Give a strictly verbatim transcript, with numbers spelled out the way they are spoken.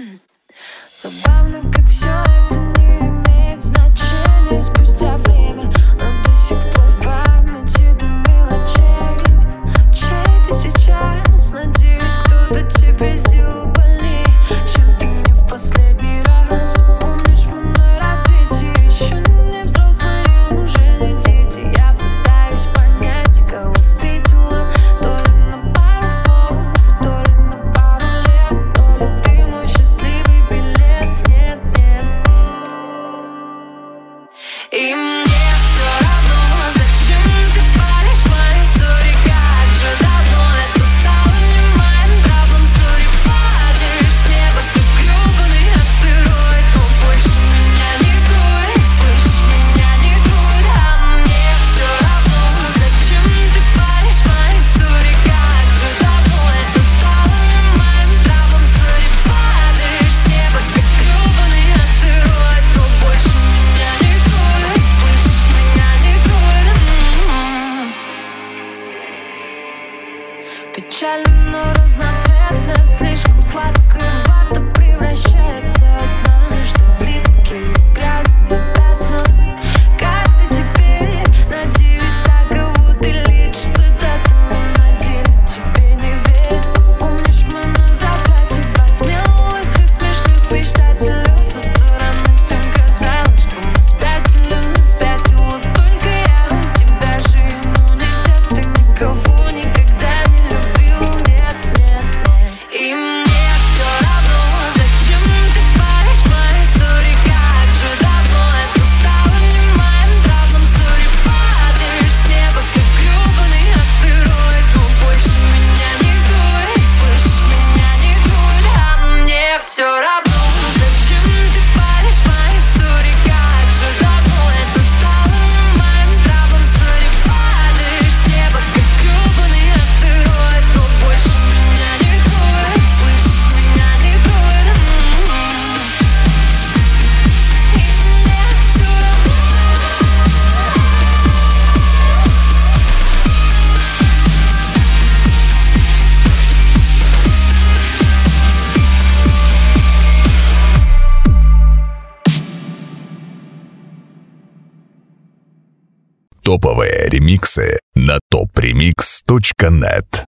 Забавно, как все это не имеет значения спустя время, но до сих пор в памяти до мелочей. Чей ты сейчас? Надеюсь, кто-то тебе сделал больней, чем ты мне в последний раз. Помнишь, мы на рассвете еще не взрослые, уже не дети. Я пытаюсь понять, кого встретила, то ли на пару слов, то ли на пару лет, то ли ты мой счастливый билет. Нет, нет, нет. И мне все равно, зачем ты паришь мои истории, как же давно это стало не моим правом. Сори, падаешь с неба, как грёбаный астероид, но больше меня не дует, слышишь, меня не дует. А мне все равно, зачем ты паришь мои истории, как же давно это стало не моим правом. Сори, падаешь с неба, как грёбаный астероид, но больше меня не дует, слышишь, меня не дует. Печально, но разноцветно, слишком сладкая вата превращается однажды в липкие грязные пятна. Как ты теперь? Надеюсь, таково ты лечишь цитатами, на деле тебе не верят. Помнишь, мы на закате два смелых и смешных мечтателя, со стороны всем казалось, что мы спятили, но спятила только я. У тебя же иммунитет, ты никого никогда не любил. Нет, нет, нет. И мне все равно, зачем ты паришь мои истории, как же давно это стало не моим правом. Сори, падаешь с неба, как грёбаный астероид, но больше меня не дует, слышишь, меня не дует. А мне все равно, зачем ты паришь мои истории, как же давно это стало не моим правом. Сори, падаешь с неба, как грёбаный астероид, но больше меня не дует, слышишь, меня не дует. И мне все равно. Топовые ремиксы на топ ремикс точка нет.